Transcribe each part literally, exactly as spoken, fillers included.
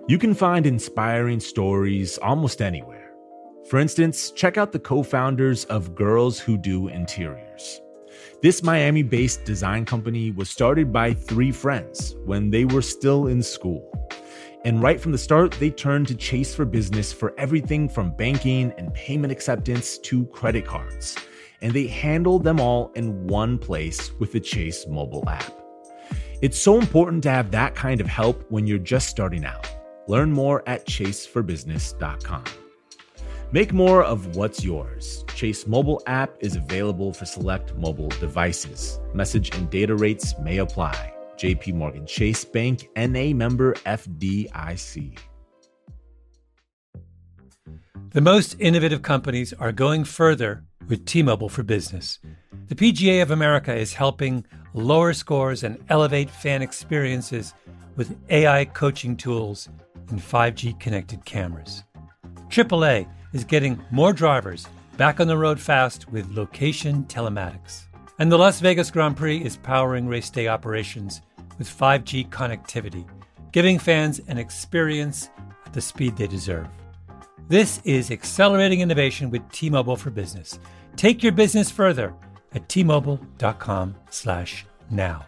You can find inspiring stories almost anywhere. For instance, check out the co-founders of Girls Who Do Interiors. This Miami-based design company was started by three friends when they were still in school. And right from the start, they turned to Chase for Business for everything from banking and payment acceptance to credit cards. And they handled them all in one place with the Chase mobile app. It's so important to have that kind of help when you're just starting out. Learn more at chase for business dot com. Make more of what's yours. Chase mobile app is available for select mobile devices. Message and data rates may apply. J P Morgan Chase Bank, N A member F D I C. The most innovative companies are going further with T-Mobile for Business. The P G A of America is helping lower scores and elevate fan experiences with A I coaching tools and five G connected cameras. triple A is getting more drivers back on the road fast with location telematics. And the Las Vegas Grand Prix is powering race day operations with five G connectivity, giving fans an experience at the speed they deserve. This is accelerating innovation with T-Mobile for Business. Take your business further at T-Mobile.com slash now.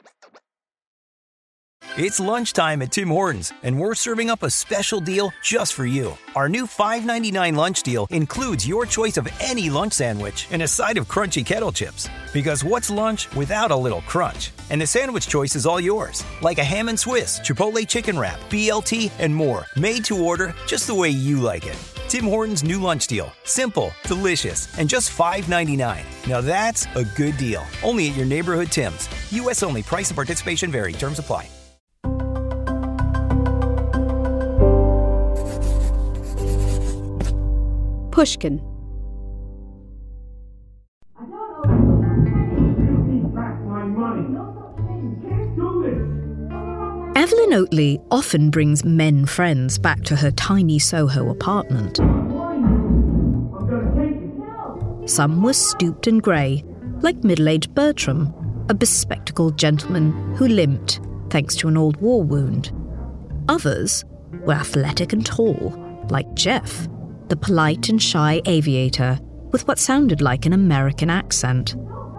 It's lunchtime at Tim Hortons, and we're serving up a special deal just for you. Our new five ninety-nine lunch deal includes your choice of any lunch sandwich and a side of crunchy kettle chips. Because what's lunch without a little crunch? And the sandwich choice is all yours, like a ham and Swiss, Chipotle chicken wrap, B L T, and more, made to order just the way you like it. Tim Hortons' new lunch deal. Simple, delicious, and just five ninety-nine. Now that's a good deal. Only at your neighborhood Tim's. U S only. Price and participation vary. Terms apply. Pushkin. Evelyn Oatley often brings men friends back to her tiny Soho apartment. Some were stooped and grey, like middle-aged Bertram, a bespectacled gentleman who limped thanks to an old war wound. Others were athletic and tall, like Jeff, the polite and shy aviator with what sounded like an American accent.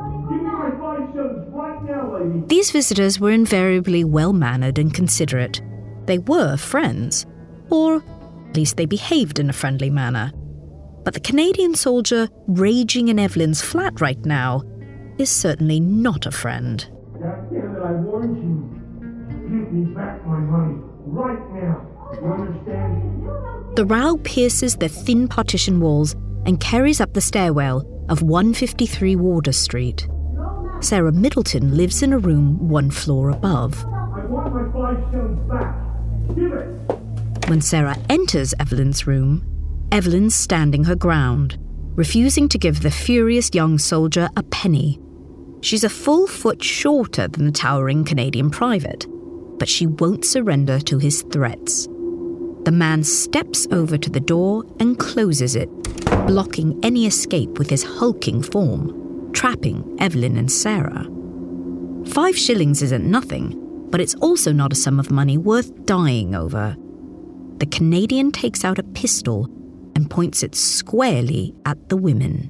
These visitors were invariably well-mannered and considerate. They were friends, or at least they behaved in a friendly manner. But the Canadian soldier raging in Evelyn's flat right now is certainly not a friend. Goddammit, I warned you. Give me back my money right now. You understand? The row pierces the thin partition walls and carries up the stairwell of one fifty-three Wardour Street. Sarah Middleton lives in a room one floor above. I want my five shillings back. Give it. When Sarah enters Evelyn's room, Evelyn's standing her ground, refusing to give the furious young soldier a penny. She's a full foot shorter than the towering Canadian private, but she won't surrender to his threats. The man steps over to the door and closes it, blocking any escape with his hulking form, trapping Evelyn and Sarah. Five shillings isn't nothing, but it's also not a sum of money worth dying over. The Canadian takes out a pistol and points it squarely at the women.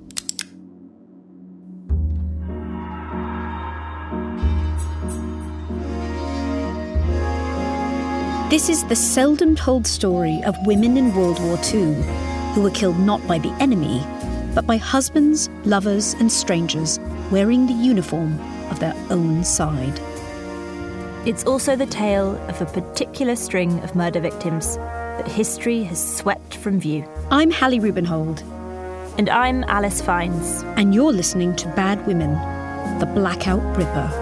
This is the seldom told story of women in World War Two who were killed not by the enemy, but by husbands, lovers, and strangers wearing the uniform of their own side. It's also the tale of a particular string of murder victims that history has swept from view. I'm Hallie Rubenhold. And I'm Alice Fiennes. And you're listening to Bad Women, the Blackout Ripper.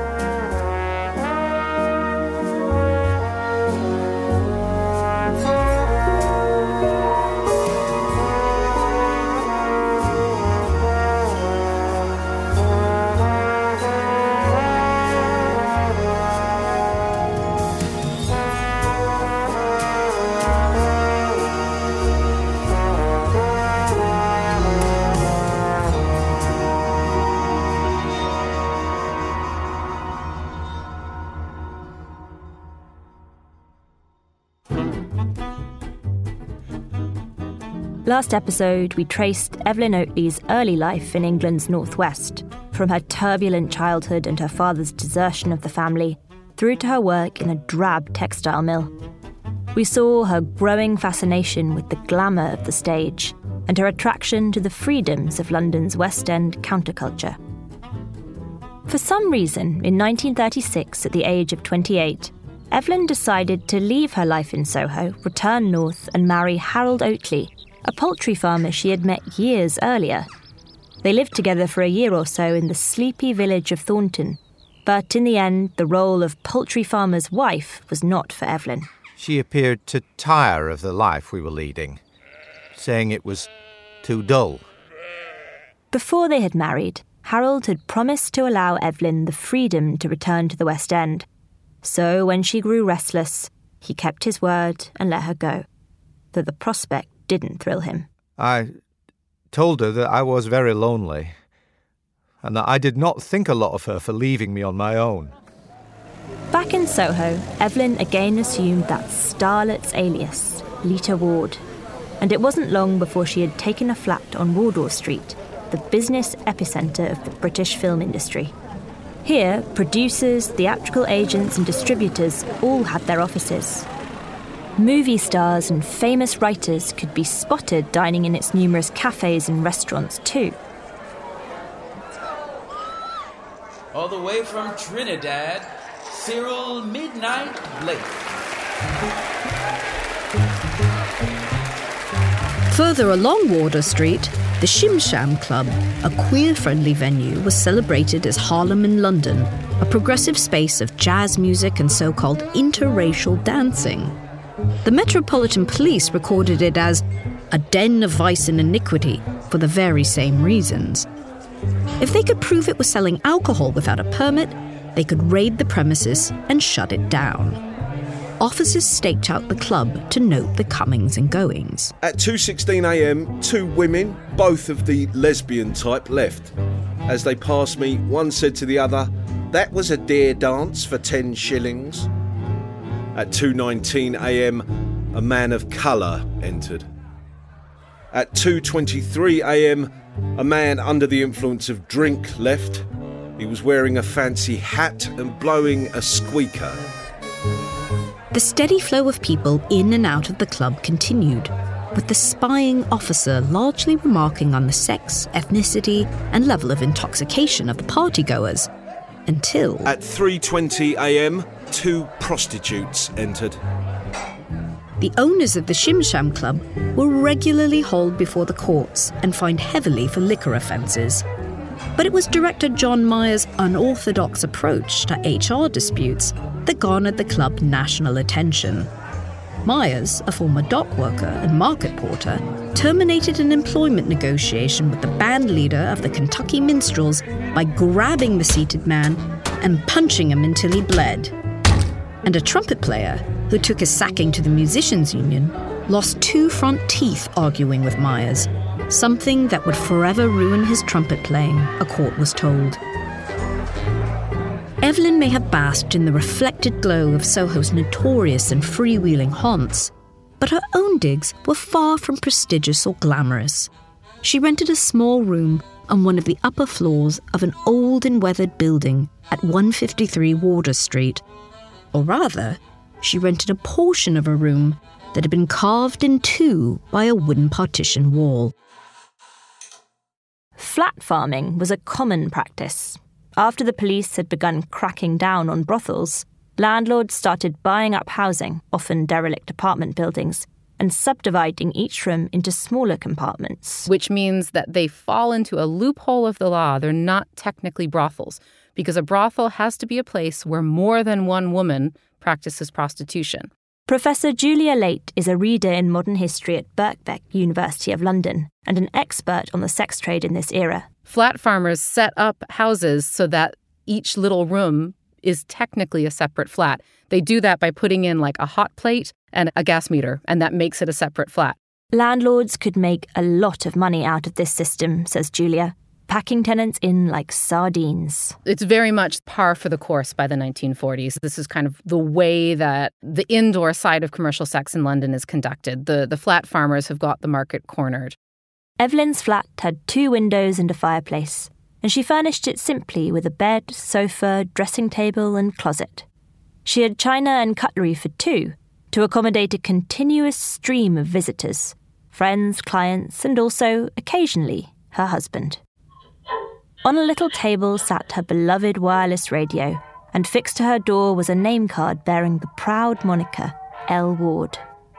Last episode, we traced Evelyn Oatley's early life in England's northwest, from her turbulent childhood and her father's desertion of the family, through to her work in a drab textile mill. We saw her growing fascination with the glamour of the stage and her attraction to the freedoms of London's West End counterculture. For some reason, in nineteen thirty-six, at the age of twenty-eight, Evelyn decided to leave her life in Soho, return north and marry Harold Oatley, a poultry farmer she had met years earlier. They lived together for a year or so in the sleepy village of Thornton, but in the end, the role of poultry farmer's wife was not for Evelyn. She appeared to tire of the life we were leading, saying it was too dull. Before they had married, Harold had promised to allow Evelyn the freedom to return to the West End. So when she grew restless, he kept his word and let her go, though the prospect didn't thrill him. I told her that I was very lonely, and that I did not think a lot of her for leaving me on my own. Back in Soho, Evelyn again assumed that starlet's alias, Lita Ward, and it wasn't long before she had taken a flat on Wardour Street, the business epicentre of the British film industry. Here, producers, theatrical agents and distributors all had their offices. Movie stars and famous writers could be spotted dining in its numerous cafes and restaurants too. All the way from Trinidad, Cyril Midnight Blake. Further along Wardour Street, the Shim Sham Club, a queer-friendly venue, was celebrated as Harlem in London, a progressive space of jazz music and so-called interracial dancing. The Metropolitan Police recorded it as a den of vice and iniquity for the very same reasons. If they could prove it was selling alcohol without a permit, they could raid the premises and shut it down. Officers staked out the club to note the comings and goings. At two sixteen a m, two women, both of the lesbian type, left. As they passed me, one said to the other, "That was a dare dance for ten shillings. At two nineteen a m, a man of colour entered. At two twenty-three a m, a man under the influence of drink left. He was wearing a fancy hat and blowing a squeaker." The steady flow of people in and out of the club continued, with the spying officer largely remarking on the sex, ethnicity, and level of intoxication of the partygoers, until... At three twenty a m, two prostitutes entered. The owners of the Shim Sham Club were regularly hauled before the courts and fined heavily for liquor offences. But it was director John Myers' unorthodox approach to H R disputes that garnered the club national attention. Myers, a former dock worker and market porter, terminated an employment negotiation with the band leader of the Kentucky Minstrels by grabbing the seated man and punching him until he bled. And a trumpet player, who took his sacking to the Musicians' Union, lost two front teeth arguing with Myers, something that would forever ruin his trumpet playing, a court was told. Evelyn may have basked in the reflected glow of Soho's notorious and freewheeling haunts, but her own digs were far from prestigious or glamorous. She rented a small room on one of the upper floors of an old and weathered building at one fifty-three Wardour Street. Or rather, she rented a portion of a room that had been carved in two by a wooden partition wall. Flat farming was a common practice. After the police had begun cracking down on brothels, landlords started buying up housing, often derelict apartment buildings, and subdividing each room into smaller compartments. Which means that they fall into a loophole of the law. They're not technically brothels, because a brothel has to be a place where more than one woman practices prostitution. Professor Julia Late is a reader in modern history at Birkbeck, University of London, and an expert on the sex trade in this era. Flat farmers set up houses so that each little room is technically a separate flat. They do that by putting in like a hot plate and a gas meter, and that makes it a separate flat. Landlords could make a lot of money out of this system, says Julia. packing tenants in like sardines. It's very much par for the course by the nineteen forties. This is kind of the way that the indoor side of commercial sex in London is conducted. The, the flat farmers have got the market cornered. Evelyn's flat had two windows and a fireplace, and she furnished it simply with a bed, sofa, dressing table and closet. She had china and cutlery for two, to accommodate a continuous stream of visitors, friends, clients, and also, occasionally, her husband. On a little table sat her beloved wireless radio, and fixed to her door was a name card bearing the proud moniker, L. Ward.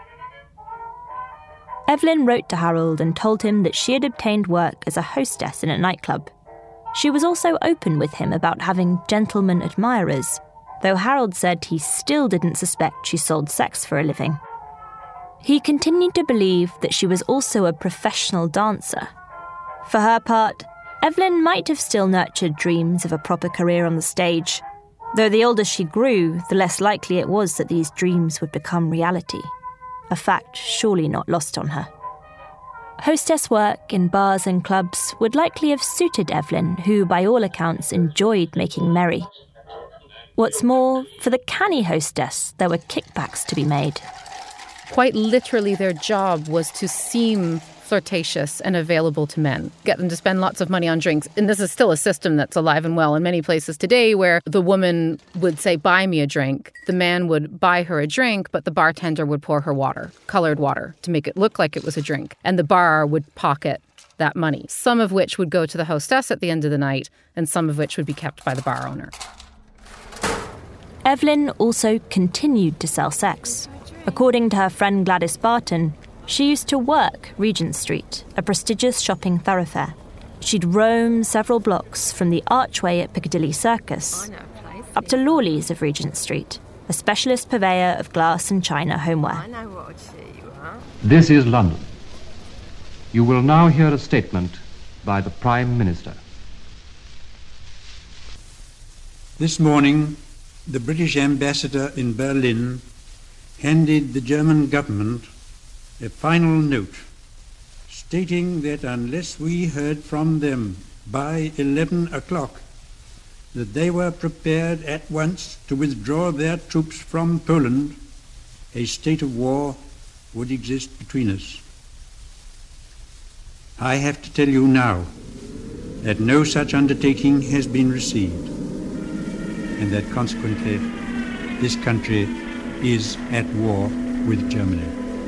Evelyn wrote to Harold and told him that she had obtained work as a hostess in a nightclub. She was also open with him about having gentlemen admirers, though Harold said he still didn't suspect she sold sex for a living. He continued to believe that she was also a professional dancer. For her part, Evelyn might have still nurtured dreams of a proper career on the stage, though the older she grew, the less likely it was that these dreams would become reality, a fact surely not lost on her. Hostess work in bars and clubs would likely have suited Evelyn, who by all accounts enjoyed making merry. What's more, for the canny hostess, there were kickbacks to be made. Quite literally, their job was to seem flirtatious and available to men, get them to spend lots of money on drinks. And this is still a system that's alive and well in many places today, where the woman would say, buy me a drink. The man would buy her a drink, but the bartender would pour her water, colored water, to make it look like it was a drink. And the bar would pocket that money, some of which would go to the hostess at the end of the night, and some of which would be kept by the bar owner. Evelyn also continued to sell sex. According to her friend Gladys Barton, she used to work Regent Street, a prestigious shopping thoroughfare. She'd roam several blocks from the archway at Piccadilly Circus up to Lawley's of Regent Street, a specialist purveyor of glass and china homeware. This is London. You will now hear a statement by the Prime Minister. This morning, the British ambassador in Berlin handed the German government a final note stating that unless we heard from them by eleven o'clock, that they were prepared at once to withdraw their troops from Poland, a state of war would exist between us. I have to tell you now that no such undertaking has been received, and that consequently this country is at war with Germany.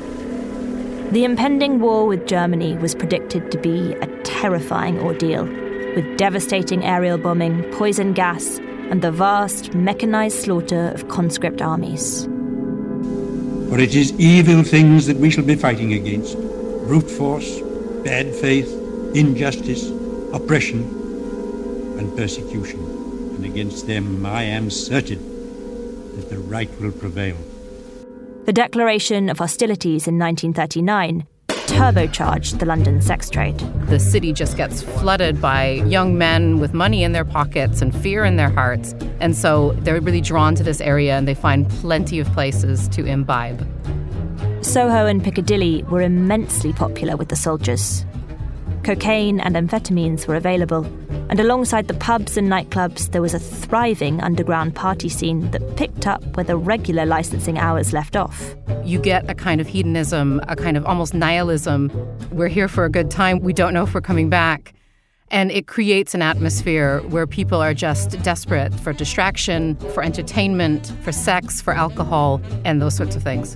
The impending war with Germany was predicted to be a terrifying ordeal, with devastating aerial bombing, poison gas, and the vast mechanized slaughter of conscript armies. For it is evil things that we shall be fighting against: brute force, bad faith, injustice, oppression, and persecution. And against them I am certain that the right will prevail. The declaration of hostilities in nineteen thirty-nine turbocharged the London sex trade. The city just gets flooded by young men with money in their pockets and fear in their hearts. And so they're really drawn to this area, and they find plenty of places to imbibe. Soho and Piccadilly were immensely popular with the soldiers. Cocaine and amphetamines were available, and alongside the pubs and nightclubs, there was a thriving underground party scene that picked up where the regular licensing hours left off. You get a kind of hedonism, a kind of almost nihilism. We're here for a good time. We don't know if we're coming back. And it creates an atmosphere where people are just desperate for distraction, for entertainment, for sex, for alcohol, and those sorts of things.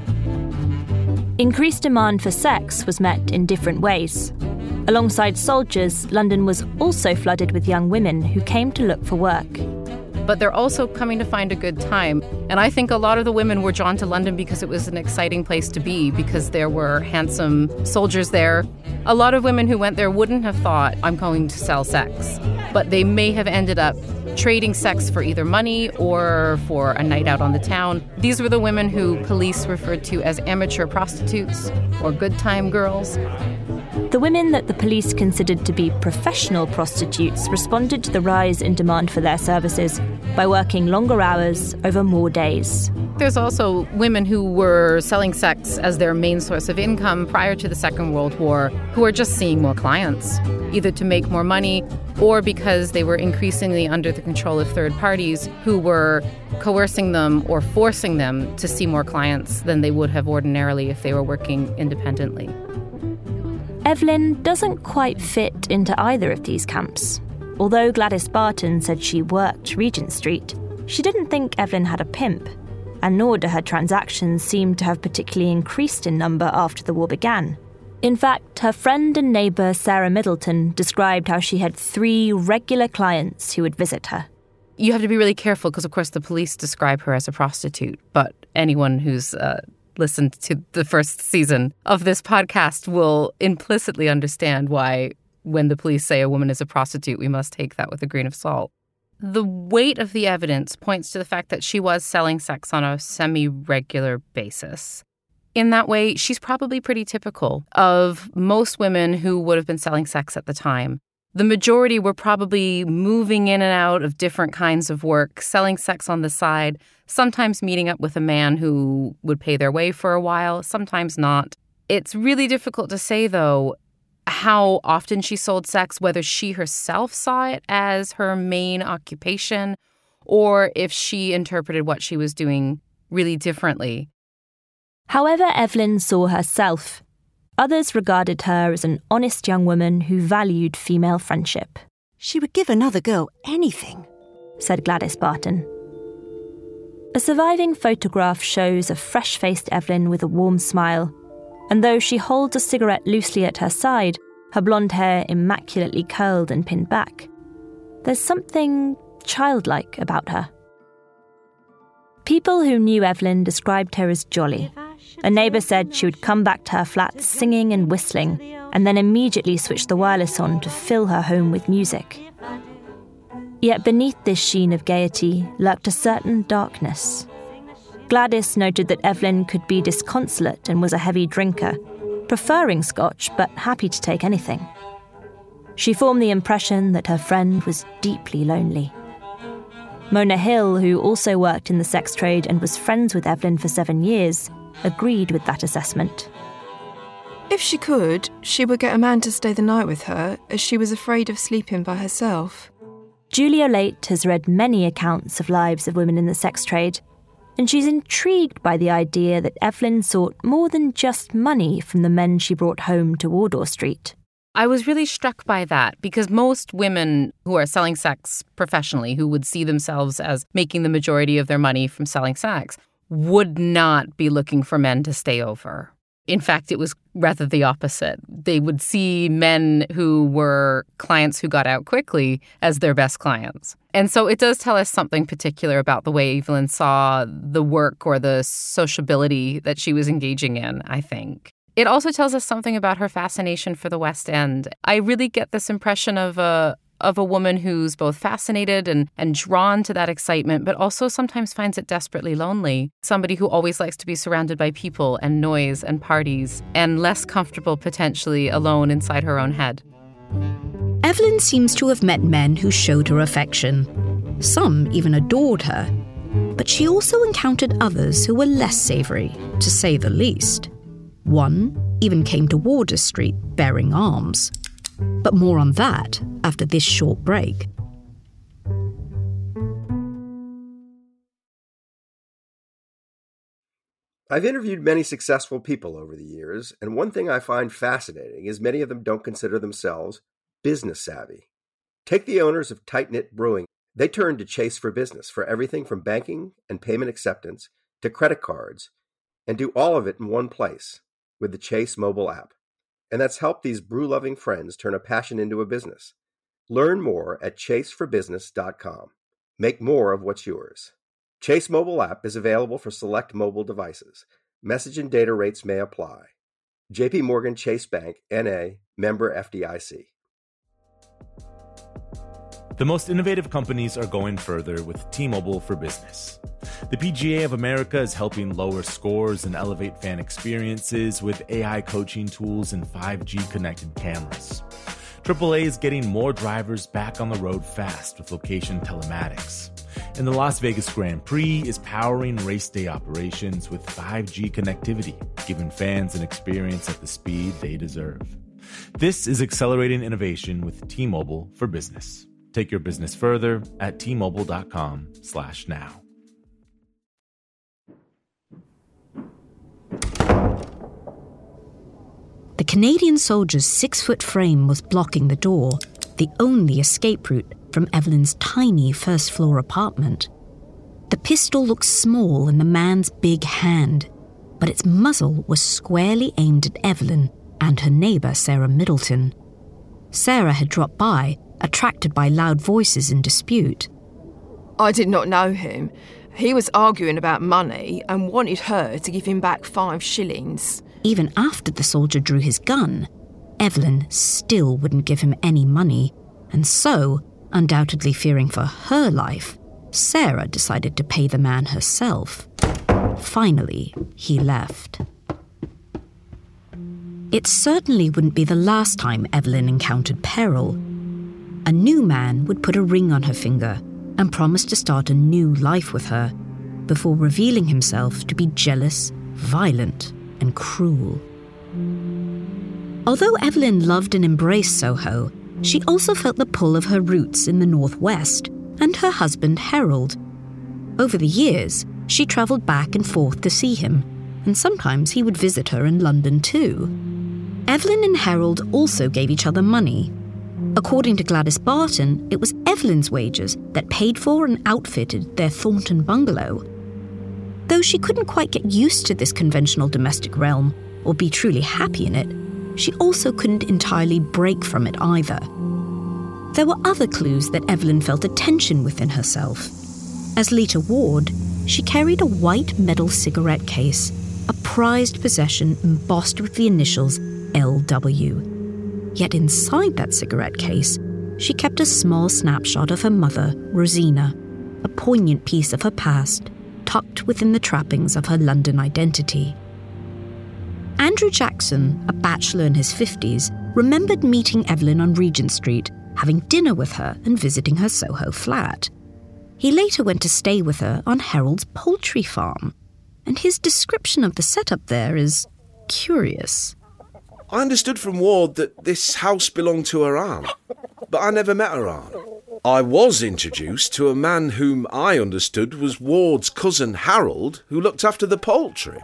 Increased demand for sex was met in different ways. Alongside soldiers, London was also flooded with young women who came to look for work. But they're also coming to find a good time. And I think a lot of the women were drawn to London because it was an exciting place to be, because there were handsome soldiers there. A lot of women who went there wouldn't have thought, I'm going to sell sex. But they may have ended up trading sex for either money or for a night out on the town. These were the women who police referred to as amateur prostitutes or good time girls. The women that the police considered to be professional prostitutes responded to the rise in demand for their services by working longer hours over more days. There's also women who were selling sex as their main source of income prior to the Second World War, who are just seeing more clients, either to make more money or because they were increasingly under the control of third parties who were coercing them or forcing them to see more clients than they would have ordinarily if they were working independently. Evelyn doesn't quite fit into either of these camps. Although Gladys Barton said she worked Regent Street, she didn't think Evelyn had a pimp, and nor do her transactions seem to have particularly increased in number after the war began. In fact, her friend and neighbour Sarah Middleton described how she had three regular clients who would visit her. You have to be really careful because, of course, the police describe her as a prostitute, but anyone who's uh, listened to the first season of this podcast will implicitly understand why when the police say a woman is a prostitute, we must take that with a grain of salt. The weight of the evidence points to the fact that she was selling sex on a semi-regular basis. In that way, she's probably pretty typical of most women who would have been selling sex at the time. The majority were probably moving in and out of different kinds of work, selling sex on the side, sometimes meeting up with a man who would pay their way for a while, sometimes not. It's really difficult to say, though, how often she sold sex, whether she herself saw it as her main occupation or if she interpreted what she was doing really differently. However Evelyn saw herself, others regarded her as an honest young woman who valued female friendship. She would give another girl anything, said Gladys Barton. A surviving photograph shows a fresh-faced Evelyn with a warm smile, and though she holds a cigarette loosely at her side, her blonde hair immaculately curled and pinned back, there's something childlike about her. People who knew Evelyn described her as jolly. A neighbour said she would come back to her flat singing and whistling, and then immediately switch the wireless on to fill her home with music. Yet beneath this sheen of gaiety lurked a certain darkness. Gladys noted that Evelyn could be disconsolate and was a heavy drinker, preferring scotch but happy to take anything. She formed the impression that her friend was deeply lonely. Mona Hill, who also worked in the sex trade and was friends with Evelyn for seven years, agreed with that assessment. If she could, she would get a man to stay the night with her, as she was afraid of sleeping by herself. Julia Late has read many accounts of lives of women in the sex trade, and she's intrigued by the idea that Evelyn sought more than just money from the men she brought home to Wardour Street. I was really struck by that because most women who are selling sex professionally, who would see themselves as making the majority of their money from selling sex, would not be looking for men to stay over. In fact, it was rather the opposite. They would see men who were clients who got out quickly as their best clients. And so it does tell us something particular about the way Evelyn saw the work or the sociability that she was engaging in, I think. It also tells us something about her fascination for the West End. I really get this impression of a of a woman who's both fascinated and, and drawn to that excitement, but also sometimes finds it desperately lonely. Somebody who always likes to be surrounded by people and noise and parties, and less comfortable potentially alone inside her own head. Evelyn seems to have met men who showed her affection. Some even adored her. But she also encountered others who were less savoury, to say the least. One even came to Wardour Street bearing arms. But more on that after this short break. I've interviewed many successful people over the years, and one thing I find fascinating is many of them don't consider themselves business savvy. Take the owners of Tight Knit Brewing. They turned to Chase for business for everything from banking and payment acceptance to credit cards, and do all of it in one place with the Chase mobile app. And that's helped these brew-loving friends turn a passion into a business. Learn more at chase for business dot com. Make more of what's yours. Chase mobile app is available for select mobile devices. Message and data rates may apply. J P Morgan Chase Bank, N A, member F D I C. The most innovative companies are going further with T-Mobile for Business. The P G A of America is helping lower scores and elevate fan experiences with A I coaching tools and five G connected cameras. triple A is getting more drivers back on the road fast with location telematics. And the Las Vegas Grand Prix is powering race day operations with five G connectivity, giving fans an experience at the speed they deserve. This is accelerating innovation with T-Mobile for Business. Take your business further at T-Mobile.com slash now. The Canadian soldier's six-foot frame was blocking the door, the only escape route from Evelyn's tiny first-floor apartment. The pistol looked small in the man's big hand, but its muzzle was squarely aimed at Evelyn and her neighbour, Sarah Middleton. Sarah had dropped by, attracted by loud voices in dispute. I did not know him. He was arguing about money and wanted her to give him back five shillings. Even after the soldier drew his gun, Evelyn still wouldn't give him any money, and so, undoubtedly fearing for her life, Sarah decided to pay the man herself. Finally, he left. It certainly wouldn't be the last time Evelyn encountered peril. A new man would put a ring on her finger and promise to start a new life with her, before revealing himself to be jealous, violent, and cruel. Although Evelyn loved and embraced Soho, she also felt the pull of her roots in the Northwest and her husband Harold. Over the years, she travelled back and forth to see him, and sometimes he would visit her in London too. Evelyn and Harold also gave each other money. According to Gladys Barton, it was Evelyn's wages that paid for and outfitted their Thornton bungalow. Though she couldn't quite get used to this conventional domestic realm or be truly happy in it, she also couldn't entirely break from it either. There were other clues that Evelyn felt a tension within herself. As Lita Ward, she carried a white metal cigarette case, a prized possession embossed with the initials L W. Yet inside that cigarette case, she kept a small snapshot of her mother, Rosina, a poignant piece of her past, tucked within the trappings of her London identity. Andrew Jackson, a bachelor in his fifties, remembered meeting Evelyn on Regent Street, having dinner with her and visiting her Soho flat. He later went to stay with her on Harold's poultry farm, and his description of the setup there is curious. I understood from Ward that this house belonged to her aunt, but I never met her aunt. I was introduced to a man whom I understood was Ward's cousin Harold, who looked after the poultry.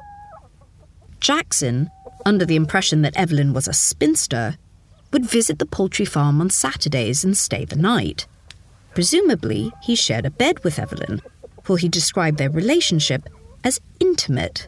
Jackson, under the impression that Evelyn was a spinster, would visit the poultry farm on Saturdays and stay the night. Presumably, he shared a bed with Evelyn, for he described their relationship as intimate.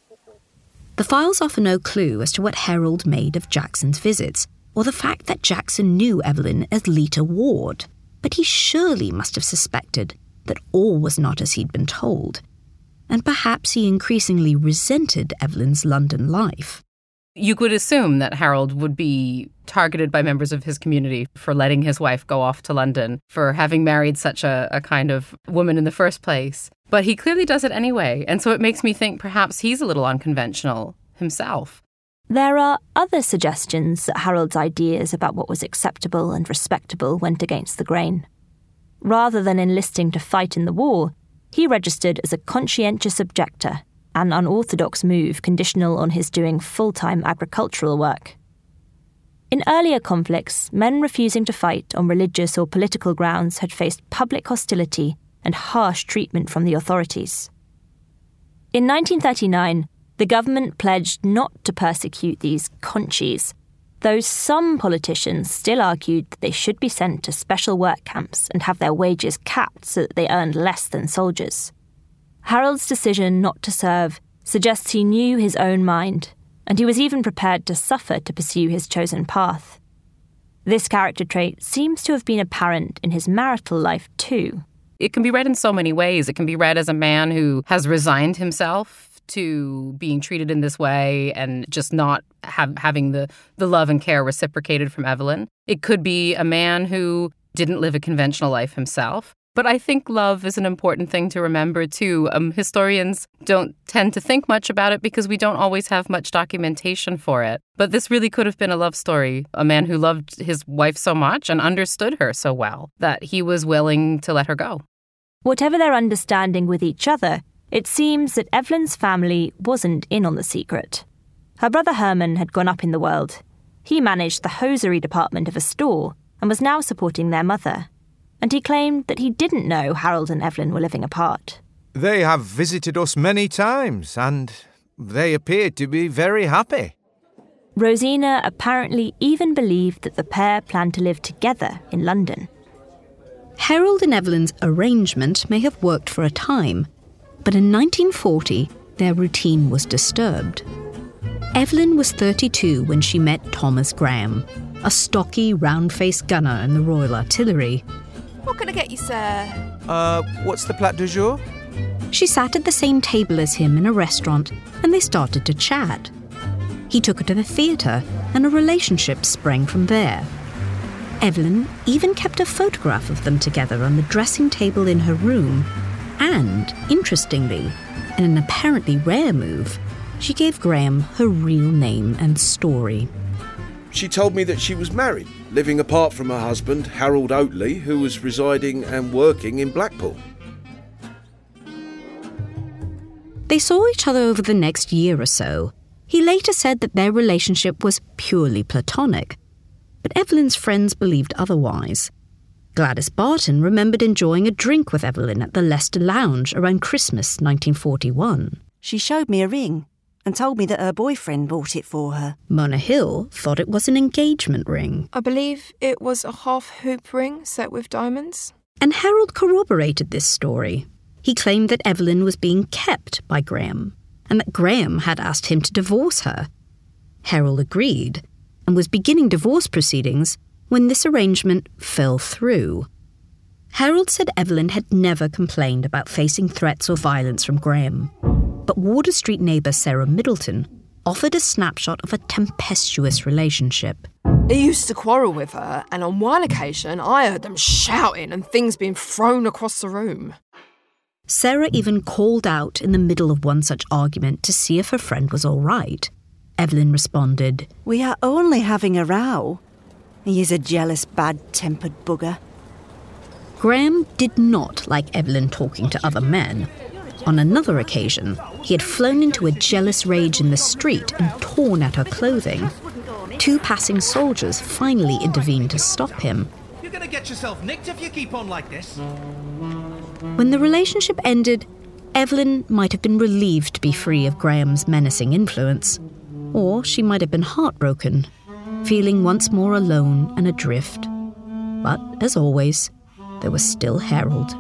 The files offer no clue as to what Harold made of Jackson's visits, or the fact that Jackson knew Evelyn as Lita Ward, but he surely must have suspected that all was not as he'd been told, and perhaps he increasingly resented Evelyn's London life. You could assume that Harold would be targeted by members of his community for letting his wife go off to London, for having married such a, a kind of woman in the first place. But he clearly does it anyway, and so it makes me think perhaps he's a little unconventional himself. There are other suggestions that Harold's ideas about what was acceptable and respectable went against the grain. Rather than enlisting to fight in the war, he registered as a conscientious objector, an unorthodox move conditional on his doing full-time agricultural work. In earlier conflicts, men refusing to fight on religious or political grounds had faced public hostility and harsh treatment from the authorities. In nineteen thirty-nine, the government pledged not to persecute these conchies, though some politicians still argued that they should be sent to special work camps and have their wages capped so that they earned less than soldiers. Harold's decision not to serve suggests he knew his own mind, and he was even prepared to suffer to pursue his chosen path. This character trait seems to have been apparent in his marital life too. It can be read in so many ways. It can be read as a man who has resigned himself to being treated in this way and just not have, having the, the love and care reciprocated from Evelyn. It could be a man who didn't live a conventional life himself. But I think love is an important thing to remember, too. Um, historians don't tend to think much about it because we don't always have much documentation for it. But this really could have been a love story, a man who loved his wife so much and understood her so well that he was willing to let her go. Whatever their understanding with each other, it seems that Evelyn's family wasn't in on the secret. Her brother Herman had gone up in the world. He managed the hosiery department of a store and was now supporting their mother. And he claimed that he didn't know Harold and Evelyn were living apart. They have visited us many times, and they appeared to be very happy. Rosina apparently even believed that the pair planned to live together in London. Harold and Evelyn's arrangement may have worked for a time, but in nineteen forty, their routine was disturbed. Evelyn was thirty-two when she met Thomas Graham, a stocky, round-faced gunner in the Royal Artillery. What can I get you, sir? Uh, what's the plat du jour? She sat at the same table as him in a restaurant, and they started to chat. He took her to the theatre, and a relationship sprang from there. Evelyn even kept a photograph of them together on the dressing table in her room. And, interestingly, in an apparently rare move, she gave Graham her real name and story. She told me that she was married, living apart from her husband, Harold Oatley, who was residing and working in Blackpool. They saw each other over the next year or so. He later said that their relationship was purely platonic, but Evelyn's friends believed otherwise. Gladys Barton remembered enjoying a drink with Evelyn at the Leicester Lounge around Christmas nineteen forty-one. She showed me a ring and told me that her boyfriend bought it for her. Mona Hill thought it was an engagement ring. I believe it was a half-hoop ring set with diamonds. And Harold corroborated this story. He claimed that Evelyn was being kept by Graham, and that Graham had asked him to divorce her. Harold agreed, and was beginning divorce proceedings when this arrangement fell through. Harold said Evelyn had never complained about facing threats or violence from Graham. But Wardour Street neighbour Sarah Middleton offered a snapshot of a tempestuous relationship. He used to quarrel with her, and on one occasion I heard them shouting and things being thrown across the room. Sarah even called out in the middle of one such argument to see if her friend was all right. Evelyn responded, "We are only having a row. He is a jealous, bad-tempered bugger." Graham did not like Evelyn talking to other men. On another occasion, he had flown into a jealous rage in the street and torn at her clothing. Two passing soldiers finally intervened to stop him. You're going to get yourself nicked if you keep on like this. When the relationship ended, Evelyn might have been relieved to be free of Graham's menacing influence. Or she might have been heartbroken, feeling once more alone and adrift. But, as always, there was still Harold.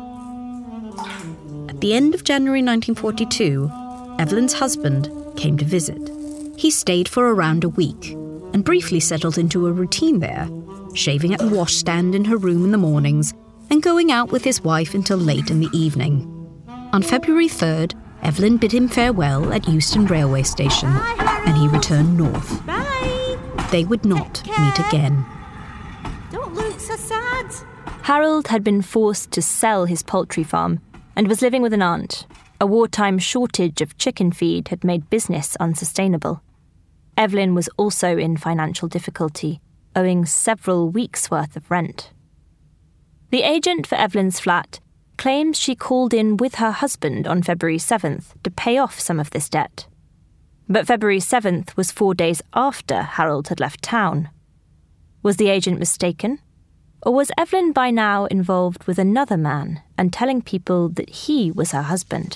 At the end of January nineteen forty-two, Evelyn's husband came to visit. He stayed for around a week and briefly settled into a routine there, shaving at the washstand in her room in the mornings and going out with his wife until late in the evening. On February third, Evelyn bid him farewell at Euston Railway Station, and he returned north. Bye. They would not meet again. Don't look so sad. Harold had been forced to sell his poultry farm and was living with an aunt. A wartime shortage of chicken feed had made business unsustainable. Evelyn was also in financial difficulty, owing several weeks' worth of rent. The agent for Evelyn's flat claims she called in with her husband on February seventh to pay off some of this debt. But February seventh was four days after Harold had left town. Was the agent mistaken? Or was Evelyn by now involved with another man and telling people that he was her husband?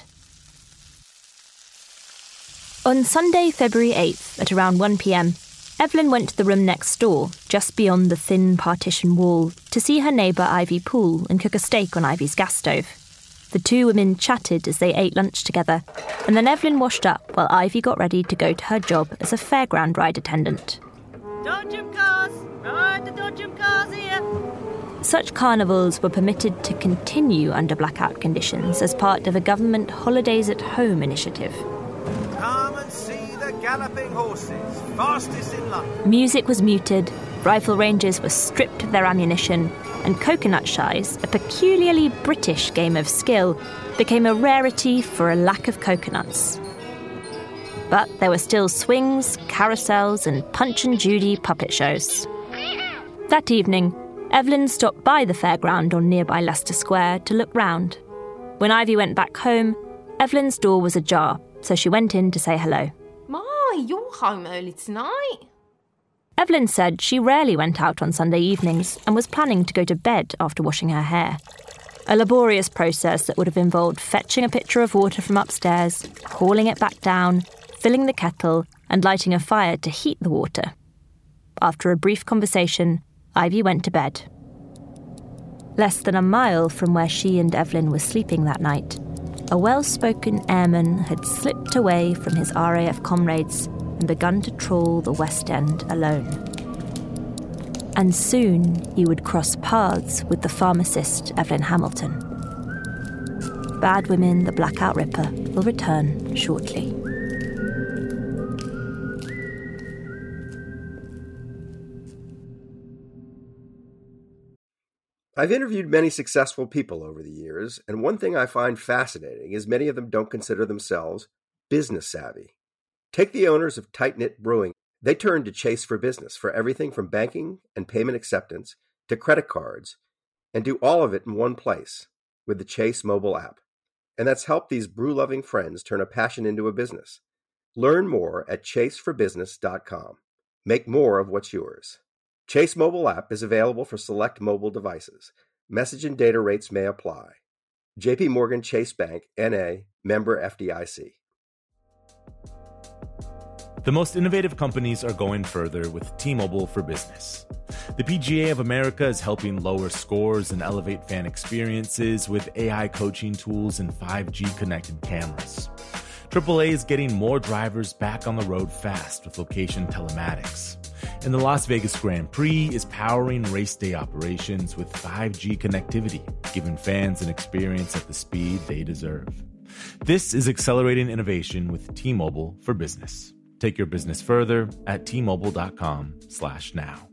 On Sunday, February eighth, at around one p.m, Evelyn went to the room next door, just beyond the thin partition wall, to see her neighbour Ivy Poole and cook a steak on Ivy's gas stove. The two women chatted as they ate lunch together, and then Evelyn washed up while Ivy got ready to go to her job as a fairground ride attendant. Don't jump cars! Ride the don't jump cars here! Such carnivals were permitted to continue under blackout conditions as part of a government holidays at home initiative. Come and see the galloping horses, fastest in London. Music was muted, rifle ranges were stripped of their ammunition, and coconut shies, a peculiarly British game of skill, became a rarity for a lack of coconuts. But there were still swings, carousels, and Punch and Judy puppet shows. That evening, Evelyn stopped by the fairground on nearby Leicester Square to look round. When Ivy went back home, Evelyn's door was ajar, so she went in to say hello. Ma, you're home early tonight. Evelyn said she rarely went out on Sunday evenings and was planning to go to bed after washing her hair. A laborious process that would have involved fetching a pitcher of water from upstairs, hauling it back down, filling the kettle, and lighting a fire to heat the water. After a brief conversation, Ivy went to bed. Less than a mile from where she and Evelyn were sleeping that night, a well-spoken airman had slipped away from his R A F comrades and begun to trawl the West End alone. And soon he would cross paths with the pharmacist Evelyn Hamilton. Bad Women, the Blackout Ripper will return shortly. I've interviewed many successful people over the years, and one thing I find fascinating is many of them don't consider themselves business savvy. Take the owners of Tight Knit Brewing. They turned to Chase for business for everything from banking and payment acceptance to credit cards, and do all of it in one place with the Chase mobile app. And that's helped these brew-loving friends turn a passion into a business. Learn more at chase for business dot com. Make more of what's yours. Chase mobile app is available for select mobile devices. Message and data rates may apply. J P Morgan Chase Bank, N A, member F D I C. The most innovative companies are going further with T-Mobile for Business. The P G A of America is helping lower scores and elevate fan experiences with A I coaching tools and five G connected cameras. triple A is getting more drivers back on the road fast with location telematics. And the Las Vegas Grand Prix is powering race day operations with five G connectivity, giving fans an experience at the speed they deserve. This is accelerating innovation with T-Mobile for Business. Take your business further at T Mobile dot com slash now.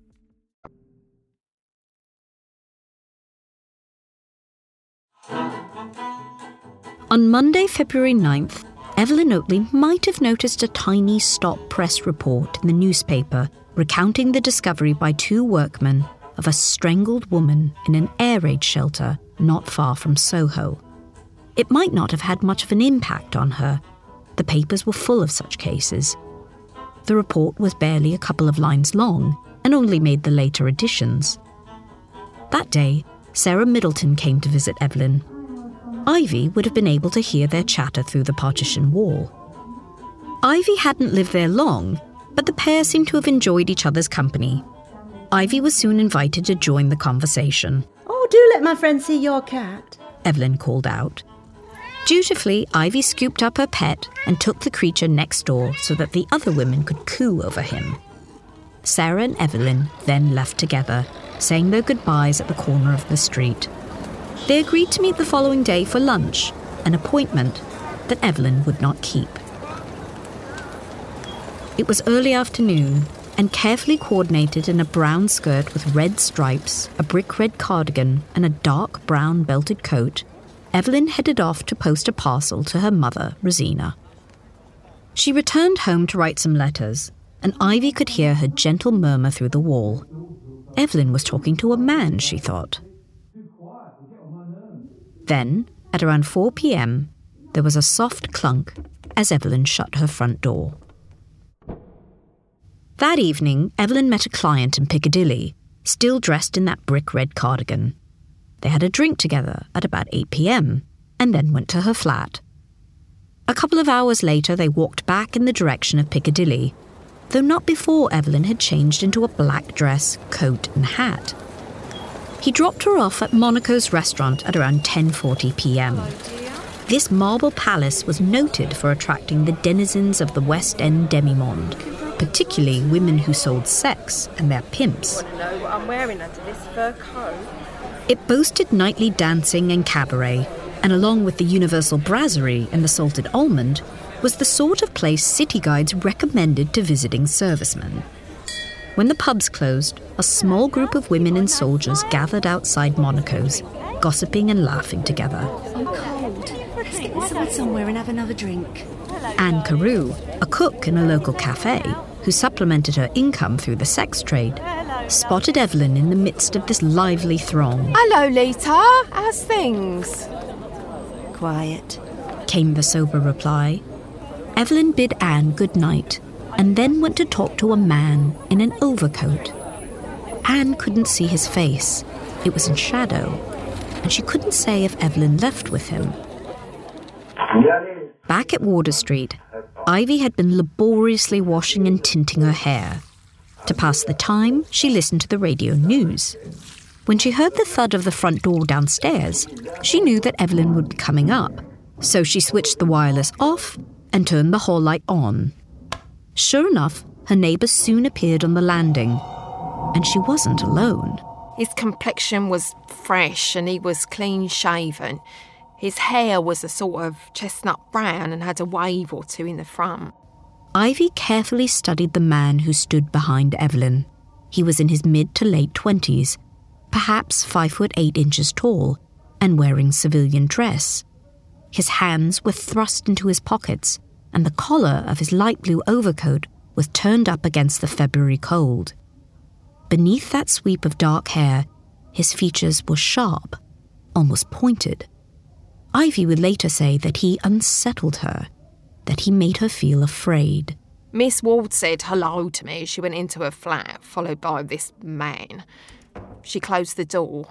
On Monday, February ninth, Evelyn Oatley might have noticed a tiny stop press report in the newspaper recounting the discovery by two workmen of a strangled woman in an air raid shelter not far from Soho. It might not have had much of an impact on her. The papers were full of such cases. The report was barely a couple of lines long and only made the later editions. That day, Sarah Middleton came to visit Evelyn. Ivy would have been able to hear their chatter through the partition wall. Ivy hadn't lived there long, but the pair seemed to have enjoyed each other's company. Ivy was soon invited to join the conversation. "Oh, do let my friend see your cat," Evelyn called out. Dutifully, Ivy scooped up her pet and took the creature next door so that the other women could coo over him. Sarah and Evelyn then left together, saying their goodbyes at the corner of the street. They agreed to meet the following day for lunch, an appointment that Evelyn would not keep. It was early afternoon, and carefully coordinated in a brown skirt with red stripes, a brick-red cardigan, and a dark brown belted coat, Evelyn headed off to post a parcel to her mother, Rosina. She returned home to write some letters, and Ivy could hear her gentle murmur through the wall. Evelyn was talking to a man, she thought. Then, at around four p.m, there was a soft clunk as Evelyn shut her front door. That evening, Evelyn met a client in Piccadilly, still dressed in that brick-red cardigan. They had a drink together at about eight p.m, and then went to her flat. A couple of hours later, they walked back in the direction of Piccadilly, though not before Evelyn had changed into a black dress, coat and hat. He dropped her off at Monaco's restaurant at around ten forty p.m. This marble palace was noted for attracting the denizens of the West End demimonde, particularly women who sold sex and their pimps. I know what I'm wearing under this fur coat. It boasted nightly dancing and cabaret, and along with the Universal Brasserie and the Salted Almond, was the sort of place city guides recommended to visiting servicemen. When the pubs closed, a small group of women and soldiers gathered outside Monaco's, gossiping and laughing together. I'm cold. Let's get inside somewhere and have another drink. Anne Carew, a cook in a local cafe, who supplemented her income through the sex trade, spotted Evelyn in the midst of this lively throng. Hello, Lita. How's things? Quiet, came the sober reply. Evelyn bid Anne good night and then went to talk to a man in an overcoat. Anne couldn't see his face. It was in shadow, and she couldn't say if Evelyn left with him. Back at Wardour Street, Ivy had been laboriously washing and tinting her hair. To pass the time, she listened to the radio news. When she heard the thud of the front door downstairs, she knew that Evelyn would be coming up, so she switched the wireless off and turned the hall light on. Sure enough, her neighbour soon appeared on the landing, and she wasn't alone. His complexion was fresh and he was clean-shaven. His hair was a sort of chestnut brown and had a wave or two in the front. Ivy carefully studied the man who stood behind Evelyn. He was in his mid to late twenties, perhaps five foot eight inches tall, and wearing civilian dress. His hands were thrust into his pockets, and the collar of his light blue overcoat was turned up against the February cold. Beneath that sweep of dark hair, his features were sharp, almost pointed. Ivy would later say that he unsettled her, that he made her feel afraid. Miss Ward said hello to me as she went into her flat, followed by this man. She closed the door.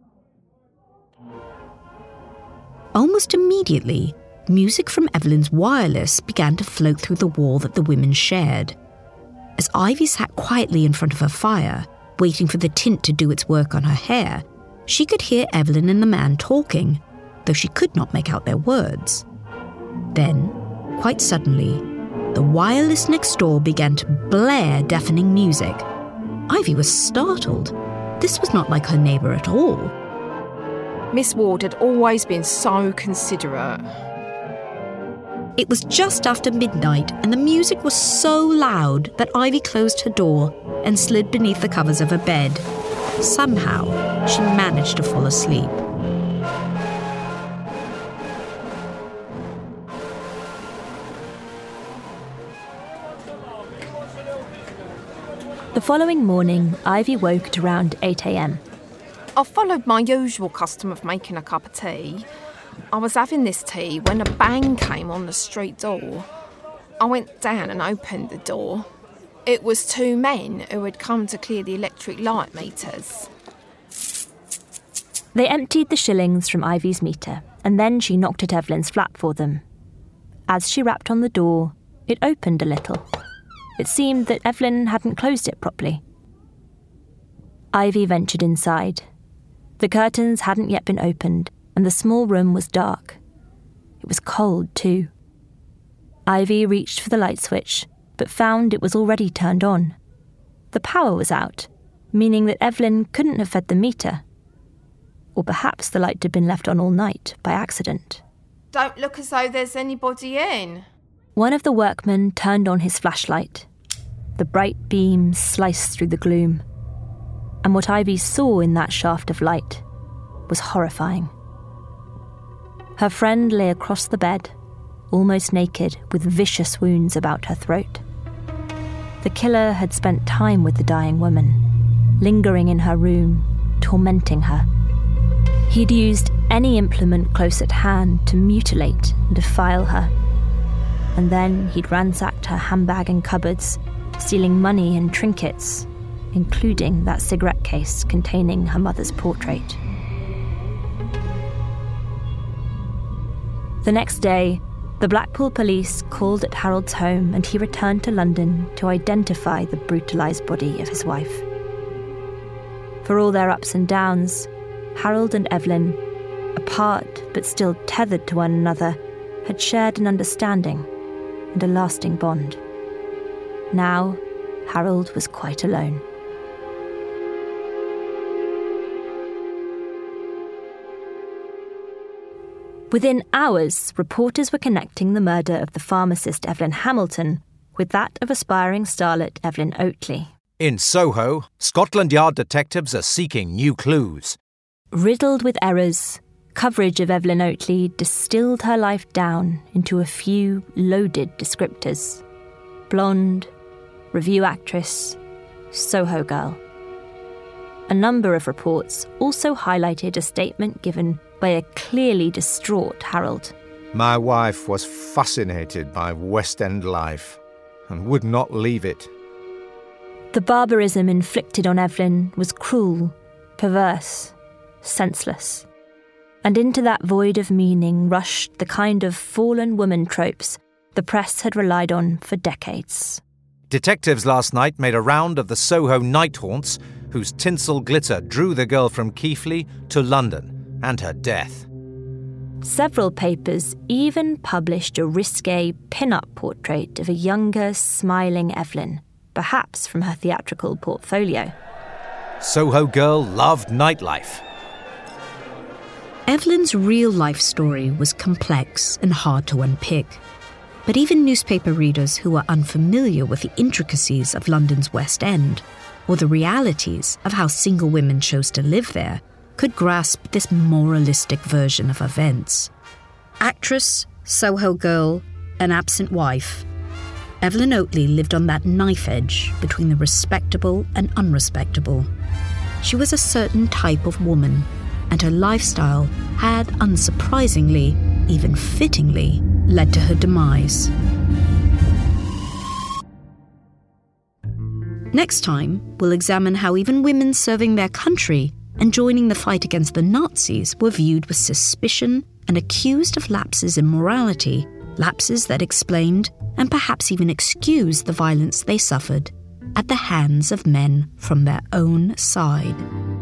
Almost immediately, music from Evelyn's wireless began to float through the wall that the women shared. As Ivy sat quietly in front of her fire, waiting for the tint to do its work on her hair, she could hear Evelyn and the man talking, though she could not make out their words. Then, quite suddenly, the wireless next door began to blare deafening music. Ivy was startled. This was not like her neighbour at all. Miss Ward had always been so considerate. It was just after midnight, and the music was so loud that Ivy closed her door and slid beneath the covers of her bed. Somehow, she managed to fall asleep. The following morning, Ivy woke at around eight a.m. I followed my usual custom of making a cup of tea. I was having this tea when a bang came on the street door. I went down and opened the door. It was two men who had come to clear the electric light meters. They emptied the shillings from Ivy's meter, and then she knocked at Evelyn's flat for them. As she rapped on the door, it opened a little. It seemed that Evelyn hadn't closed it properly. Ivy ventured inside. The curtains hadn't yet been opened, and the small room was dark. It was cold, too. Ivy reached for the light switch, but found it was already turned on. The power was out, meaning that Evelyn couldn't have fed the meter. Or perhaps the light had been left on all night by accident. Don't look as though there's anybody in. One of the workmen turned on his flashlight. The bright beam sliced through the gloom. And what Ivy saw in that shaft of light was horrifying. Her friend lay across the bed, almost naked, with vicious wounds about her throat. The killer had spent time with the dying woman, lingering in her room, tormenting her. He'd used any implement close at hand to mutilate and defile her. And then he'd ransacked her handbag and cupboards, stealing money and trinkets, including that cigarette case containing her mother's portrait. The next day, the Blackpool police called at Harold's home, and he returned to London to identify the brutalised body of his wife. For all their ups and downs, Harold and Evelyn, apart but still tethered to one another, had shared an understanding and a lasting bond. Now, Harold was quite alone. Within hours, reporters were connecting the murder of the pharmacist Evelyn Hamilton with that of aspiring starlet Evelyn Oatley. In Soho, Scotland Yard detectives are seeking new clues. Riddled with errors, coverage of Evelyn Oatley distilled her life down into a few loaded descriptors. Blonde, revue actress, Soho girl. A number of reports also highlighted a statement given by a clearly distraught Harold. My wife was fascinated by West End life and would not leave it. The barbarism inflicted on Evelyn was cruel, perverse, senseless. And into that void of meaning rushed the kind of fallen woman tropes the press had relied on for decades. Detectives last night made a round of the Soho night haunts whose tinsel glitter drew the girl from Keighley to London and her death. Several papers even published a risque pin-up portrait of a younger, smiling Evelyn, perhaps from her theatrical portfolio. Soho girl loved nightlife. Evelyn's real-life story was complex and hard to unpick. But even newspaper readers who were unfamiliar with the intricacies of London's West End, or the realities of how single women chose to live there, could grasp this moralistic version of events. Actress, Soho girl, an absent wife, Evelyn Oatley lived on that knife edge between the respectable and unrespectable. She was a certain type of woman, and her lifestyle had, unsurprisingly, even fittingly, led to her demise. Next time, we'll examine how even women serving their country and joining the fight against the Nazis were viewed with suspicion and accused of lapses in morality, lapses that explained and perhaps even excused the violence they suffered at the hands of men from their own side.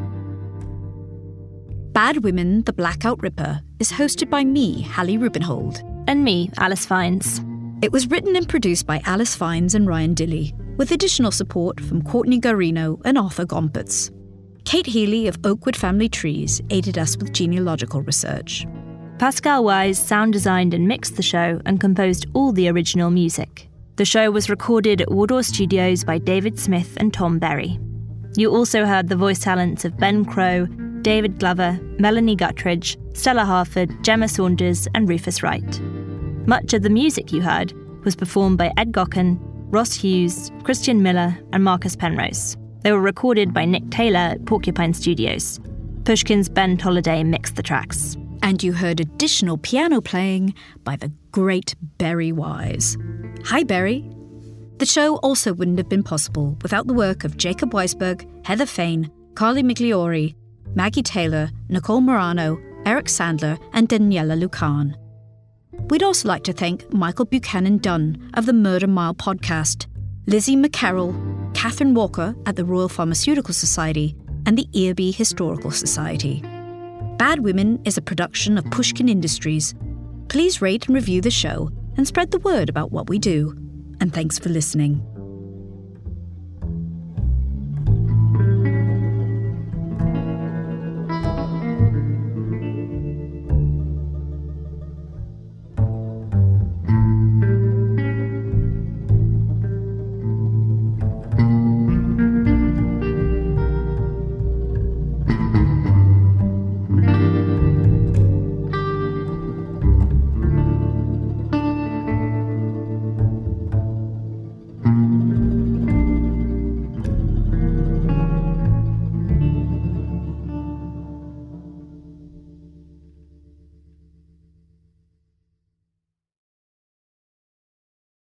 Bad Women, The Blackout Ripper is hosted by me, Hallie Rubenhold. And me, Alice Fiennes. It was written and produced by Alice Fiennes and Ryan Dilley, with additional support from Courtney Garino and Arthur Gompertz. Kate Healy of Oakwood Family Trees aided us with genealogical research. Pascal Wise sound designed and mixed the show and composed all the original music. The show was recorded at Wardour Studios by David Smith and Tom Berry. You also heard the voice talents of Ben Crow, David Glover, Melanie Guttridge, Stella Harford, Gemma Saunders and Rufus Wright. Much of the music you heard was performed by Ed Gocken, Ross Hughes, Christian Miller and Marcus Penrose. They were recorded by Nick Taylor at Porcupine Studios. Pushkin's Ben Tolliday mixed the tracks. And you heard additional piano playing by the great Berry Wise. Hi, Berry. The show also wouldn't have been possible without the work of Jacob Weisberg, Heather Fain, Carly Migliori, Maggie Taylor, Nicole Morano, Eric Sandler, and Daniela Lucan. We'd also like to thank Michael Buchanan Dunn of the Murder Mile podcast, Lizzie McCarroll, Catherine Walker at the Royal Pharmaceutical Society, and the Earby Historical Society. Bad Women is a production of Pushkin Industries. Please rate and review the show and spread the word about what we do. And thanks for listening.